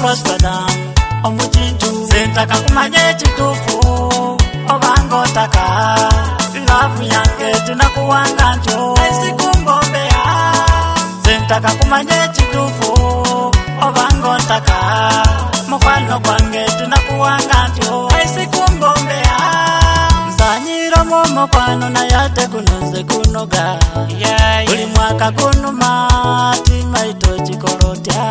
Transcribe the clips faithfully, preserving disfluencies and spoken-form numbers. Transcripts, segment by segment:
Amsterdam omuchinju sentaka kumanye chitufu obango taka love yange tunakuwanga njo esikumbobea sentaka kumanye chitufu obango taka mukwano kwange tunakuwanga njo esikumbobea mzanyiro mukwano na yate kunoze kunoga yeah, uli mwaka kunuma tima ito chikorotya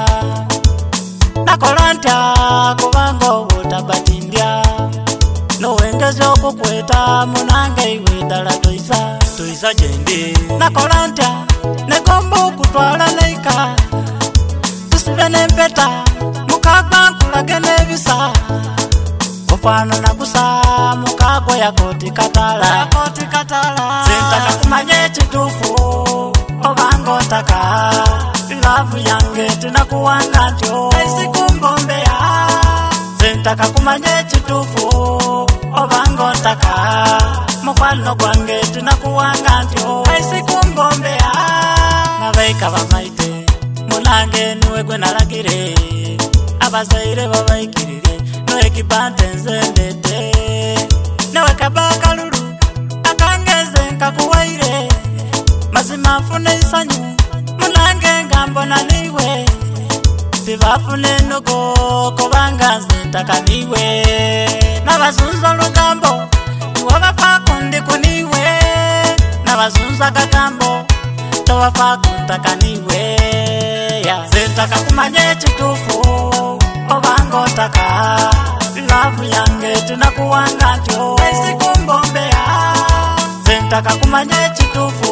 nakolantya kubango utabatindya nowengezyo kukweta munange iwe dala toisa toisa jendi nakolantya nekombo kutwala neika tusibe nempeta mukagwa nkulage nebisa kufana nakusa mukagwa ya koti katala koti katala sentaka kumanye chitufu obango taka love yange tunakuwanga njo esikumbobea sentaka kumanye chitufu obango taka mukwano kwange tunakuwanga njo esikumbobea nabaika bamaite munange niwe gwe nalagire abazaire babaikirire noe kibante nzendete noe kabaka lulu akangeze nkakuwaire mazima fune isanyu munange ngambona niwe tibafune nogo kubanga zentaka niwe nabazunza lugambo niwabapa kundi kuniwe nabazunza kagambo towapa kuntaka niwe yeah. Zentaka kumanye chitufu obango taka love yange tunakuwanga njo esikumbobea zentaka kumanye chitufu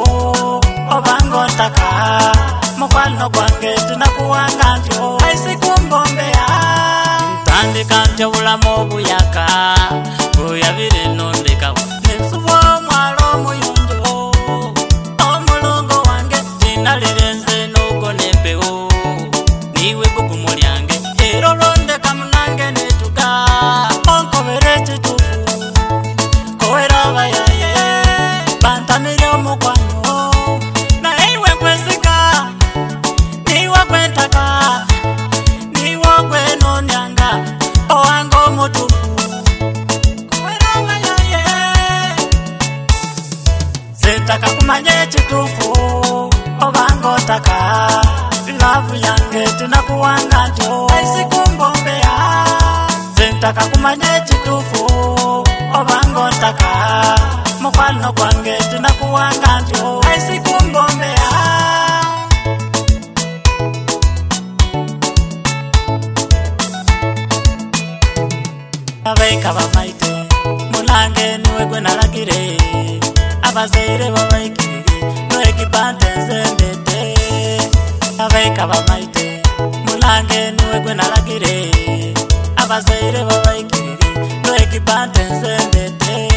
obango taka mukwano kwange tunakuwanga njo esikumbobea ntandika ntyo bulamu buyaka buyabire nondeka nensubo mwalo muyonjo omulongo wange tinalirenze nogo nembewo niwe bugumo lyange ero londeka munange netuga onkobere chitufu kowera bayaye bantamire omukwano na iwe kwesika niwe kwentaka niwe kwenonyanga owango mutufu kowera bayaye sentaka kumanye chitufu obango taka love yange tunakuwanga njo esikumbobea sentaka kumanye chitufu obango taka mukwano kwange tunakuwanga njo esikumbobea abaika bamaite munange niwe gwe nalagire abazaire babaikirire noe kibante nzendete abaika bamaite munange niwe gwe nalagire abazaire babaikirire noe kibante nzendete